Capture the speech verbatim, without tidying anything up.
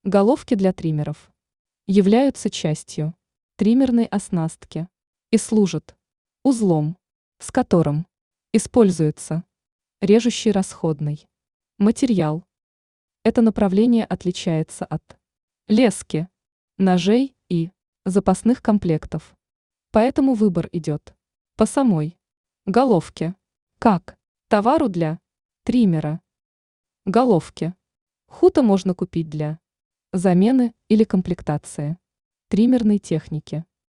Головки для триммеров являются частью триммерной оснастки и служат узлом, с которым используется режущий расходный материал. Это направление отличается от лески, ножей и запасных комплектов. Поэтому выбор идет по самой головке, как товару для триммера. Головки хута можно купить для замены или комплектации триммерной техники.